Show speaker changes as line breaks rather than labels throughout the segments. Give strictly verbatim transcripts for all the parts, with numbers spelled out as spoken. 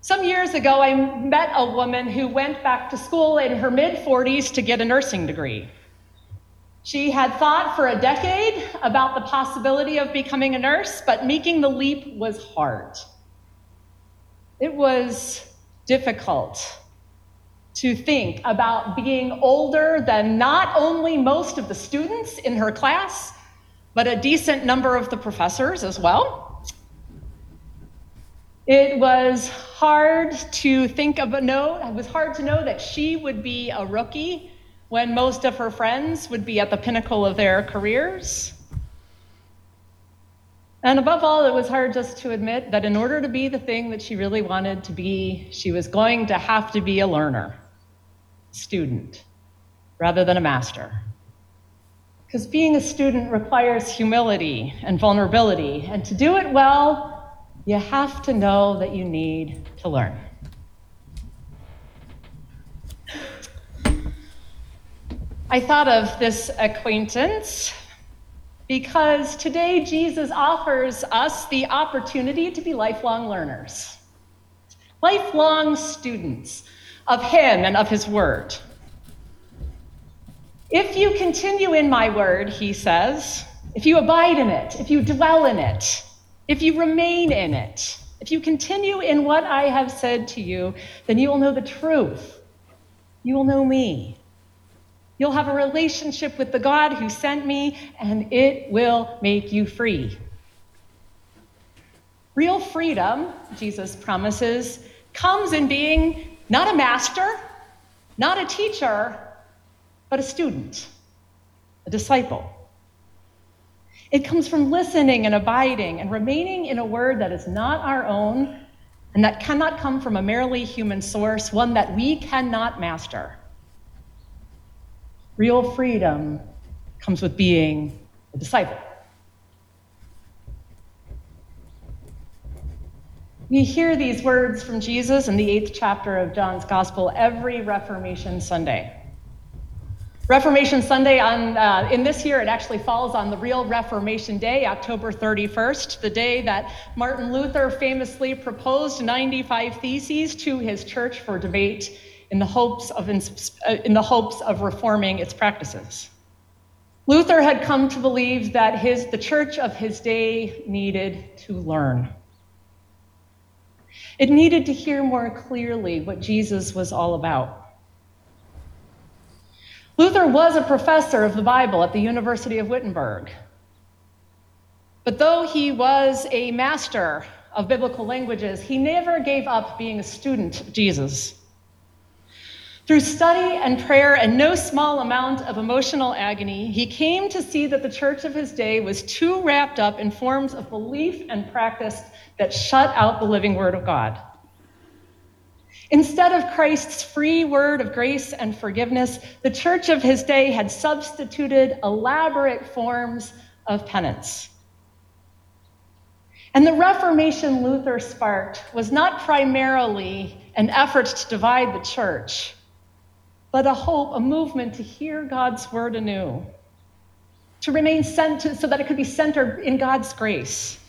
Some years ago, I met a woman who went back to school in her mid forties to get a nursing degree. She had thought for a decade about the possibility of becoming a nurse, but making the leap was hard. It was difficult to think about being older than not only most of the students in her class, but a decent number of the professors as well. It was hard to think of a no, it was hard to know that she would be a rookie when most of her friends would be at the pinnacle of their careers. And above all, it was hard just to admit that in order to be the thing that she really wanted to be, she was going to have to be a learner, a student, rather than a master. Because being a student requires humility and vulnerability, and to do it well, you have to know that you need to learn. I thought of this acquaintance because today Jesus offers us the opportunity to be lifelong learners, lifelong students of him and of his word. If you continue in my word, he says, if you abide in it, if you dwell in it, if you remain in it, if you continue in what I have said to you, then you will know the truth. You will know me. You'll have a relationship with the God who sent me, and it will make you free. Real freedom, Jesus promises, comes in being not a master, not a teacher, but a student, a disciple. It comes from listening and abiding and remaining in a word that is not our own and that cannot come from a merely human source, one that we cannot master. Real freedom comes with being a disciple. We hear these words from Jesus in the eighth chapter of John's Gospel every Reformation Sunday. Reformation Sunday, on, uh, in this year, it actually falls on the real Reformation Day, October thirty-first, the day that Martin Luther famously proposed ninety-five theses to his church for debate in the hopes of, in the hopes of reforming its practices. Luther had come to believe that his, the church of his day needed to learn. It needed to hear more clearly what Jesus was all about. Luther was a professor of the Bible at the University of Wittenberg. But though he was a master of biblical languages, he never gave up being a student of Jesus. Through study and prayer and no small amount of emotional agony, he came to see that the church of his day was too wrapped up in forms of belief and practice that shut out the living word of God. Instead of Christ's free word of grace and forgiveness, the church of his day had substituted elaborate forms of penance. And the Reformation Luther sparked was not primarily an effort to divide the church, but a hope, a movement to hear God's word anew, to remain centered so that it could be centered in God's grace.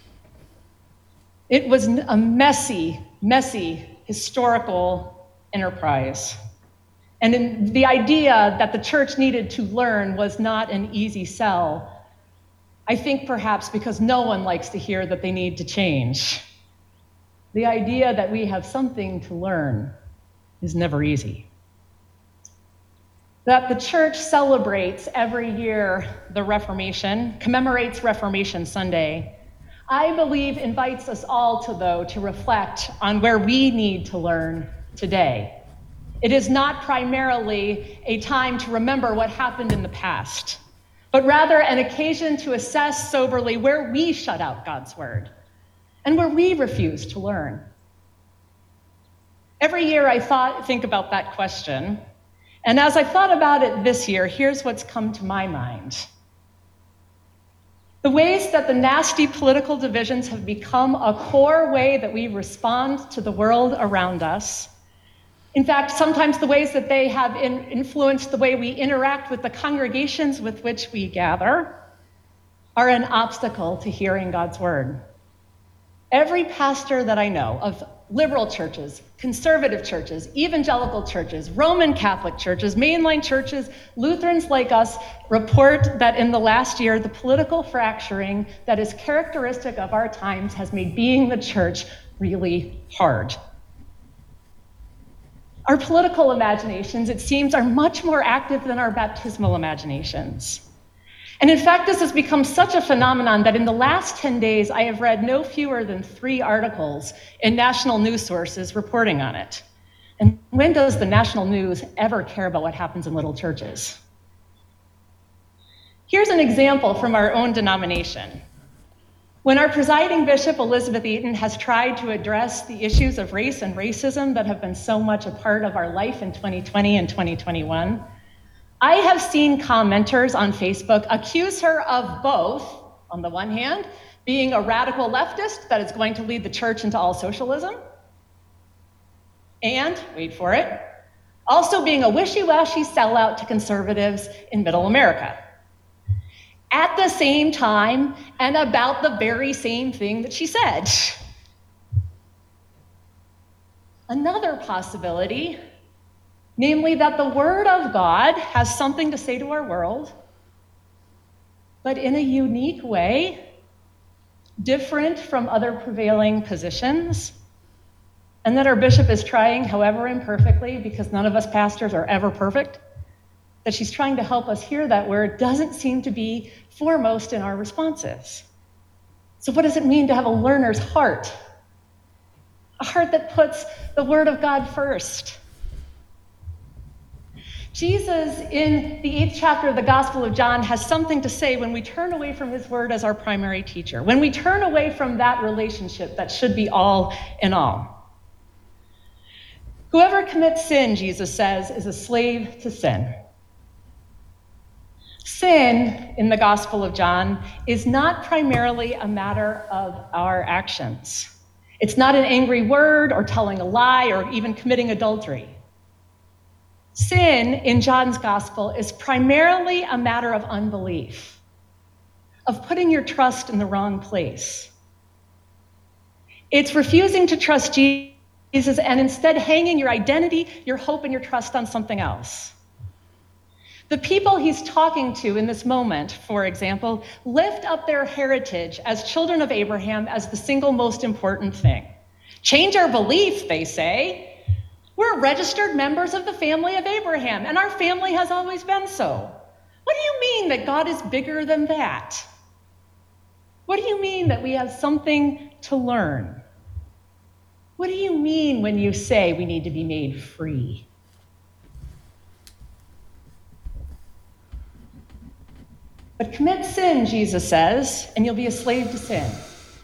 It was a messy, messy, historical enterprise. And in the idea that the church needed to learn was not an easy sell. I think perhaps because no one likes to hear that they need to change. The idea that we have something to learn is never easy. That the church celebrates every year the Reformation, commemorates Reformation Sunday, I believe invites us all to, though, to reflect on where we need to learn today. It is not primarily a time to remember what happened in the past, but rather an occasion to assess soberly where we shut out God's word and where we refuse to learn. Every year I thought, think about that question, and as I thought about it this year, here's what's come to my mind. The ways that the nasty political divisions have become a core way that we respond to the world around us. In fact, sometimes the ways that they have in influenced the way we interact with the congregations with which we gather are an obstacle to hearing God's word. Every pastor that I know of liberal churches, conservative churches, evangelical churches, Roman Catholic churches, mainline churches, Lutherans like us report that in the last year, the political fracturing that is characteristic of our times has made being the church really hard. Our political imaginations, it seems, are much more active than our baptismal imaginations. And in fact, this has become such a phenomenon that in the last ten days, I have read no fewer than three articles in national news sources reporting on it. And when does the national news ever care about what happens in little churches? Here's an example from our own denomination. When our presiding bishop, Elizabeth Eaton, has tried to address the issues of race and racism that have been so much a part of our life in twenty twenty and twenty twenty-one, I have seen commenters on Facebook accuse her of both, on the one hand, being a radical leftist that is going to lead the church into all socialism, and, wait for it, also being a wishy-washy sellout to conservatives in middle America. At the same time, and about the very same thing that she said. Another possibility, namely that the Word of God has something to say to our world, but in a unique way, different from other prevailing positions, and that our bishop is trying, however imperfectly, because none of us pastors are ever perfect, that she's trying to help us hear that word doesn't seem to be foremost in our responses. So what does it mean to have a learner's heart? A heart that puts the Word of God first. Jesus, in the eighth chapter of the Gospel of John, has something to say when we turn away from his word as our primary teacher, when we turn away from that relationship that should be all in all. Whoever commits sin, Jesus says, is a slave to sin. Sin, in the Gospel of John, is not primarily a matter of our actions. It's not an angry word or telling a lie or even committing adultery. Sin in John's Gospel is primarily a matter of unbelief, of putting your trust in the wrong place. It's refusing to trust Jesus and instead hanging your identity, your hope, and your trust on something else. The people he's talking to in this moment, for example, lift up their heritage as children of Abraham as the single most important thing. Change our belief, they say. We're registered members of the family of Abraham, and our family has always been so. What do you mean that God is bigger than that? What do you mean that we have something to learn? What do you mean when you say we need to be made free? But commit sin, Jesus says, and you'll be a slave to sin.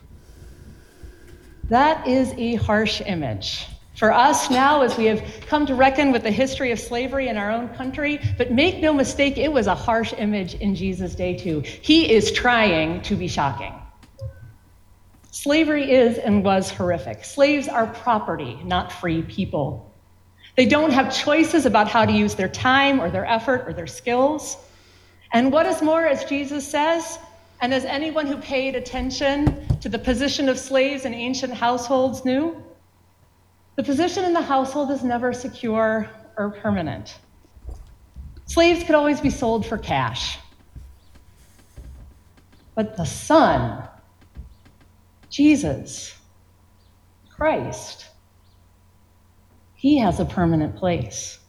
That is a harsh image. For us now, as we have come to reckon with the history of slavery in our own country, but make no mistake, it was a harsh image in Jesus' day too. He is trying to be shocking. Slavery is and was horrific. Slaves are property, not free people. They don't have choices about how to use their time or their effort or their skills. And what is more, as Jesus says, and as anyone who paid attention to the position of slaves in ancient households knew, the position in the household is never secure or permanent. Slaves could always be sold for cash. But the Son, Jesus, Christ, he has a permanent place.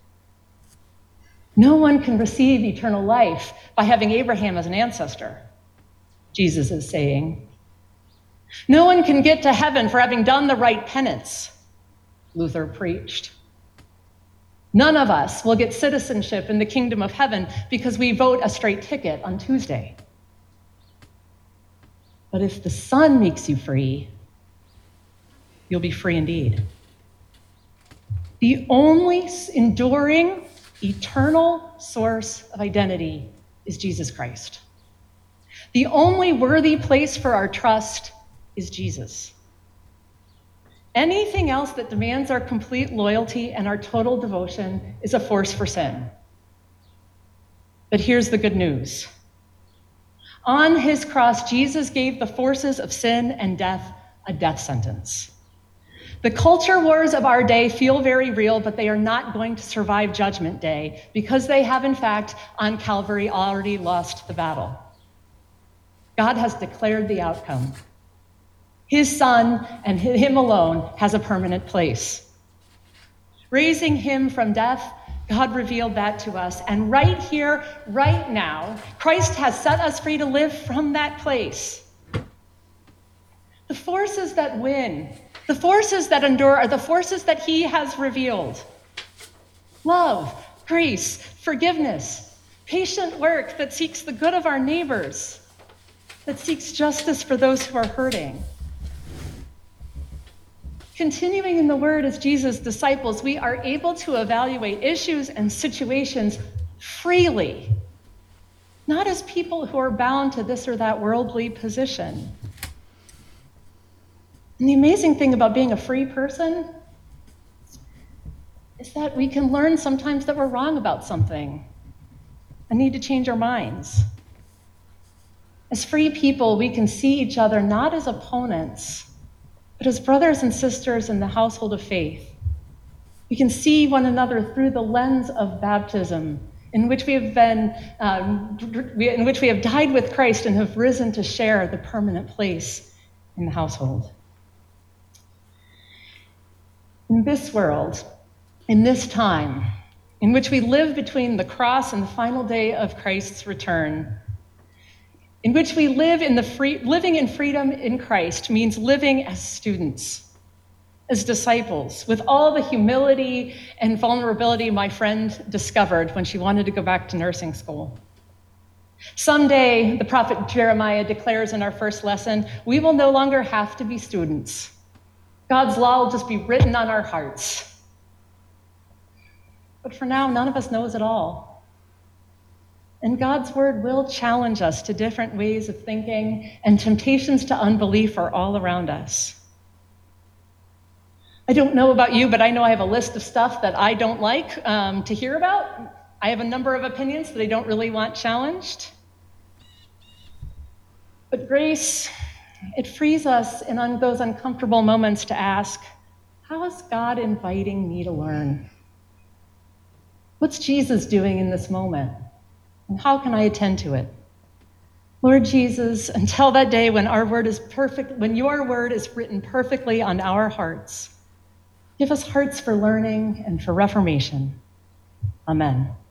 No one can receive eternal life by having Abraham as an ancestor, Jesus is saying. No one can get to heaven for having done the right penance, Luther preached. None of us will get citizenship in the kingdom of heaven because we vote a straight ticket on Tuesday. But if the Son makes you free, you'll be free indeed. The only enduring, eternal source of identity is Jesus Christ. The only worthy place for our trust is Jesus. Anything else that demands our complete loyalty and our total devotion is a force for sin. But here's the good news. On his cross, Jesus gave the forces of sin and death a death sentence. The culture wars of our day feel very real, but they are not going to survive Judgment Day because they have, in fact, on Calvary already lost the battle. God has declared the outcome. His Son and him alone has a permanent place. Raising him from death, God revealed that to us. And right here, right now, Christ has set us free to live from that place. The forces that win, the forces that endure are the forces that he has revealed. Love, grace, forgiveness, patient work that seeks the good of our neighbors, that seeks justice for those who are hurting. Continuing in the word as Jesus' disciples, we are able to evaluate issues and situations freely, not as people who are bound to this or that worldly position. And the amazing thing about being a free person is that we can learn sometimes that we're wrong about something and need to change our minds. As free people, we can see each other not as opponents, but as brothers and sisters in the household of faith. We can see one another through the lens of baptism, in which we have been, um, in which we have died with Christ and have risen to share the permanent place in the household. In this world, in this time, in which we live between the cross and the final day of Christ's return, in which we live in the free, living in freedom in Christ means living as students, as disciples, with all the humility and vulnerability my friend discovered when she wanted to go back to nursing school. Someday, the prophet Jeremiah declares in our first lesson, we will no longer have to be students. God's law will just be written on our hearts. But for now, none of us knows it all. And God's word will challenge us to different ways of thinking, and temptations to unbelief are all around us. I don't know about you, but I know I have a list of stuff that I don't like um, to hear about. I have a number of opinions that I don't really want challenged. But grace, it frees us in those uncomfortable moments to ask, how is God inviting me to learn? What's Jesus doing in this moment? And how can I attend to it? Lord Jesus, until that day when our word is perfect, when your word is written perfectly on our hearts, give us hearts for learning and for reformation. Amen.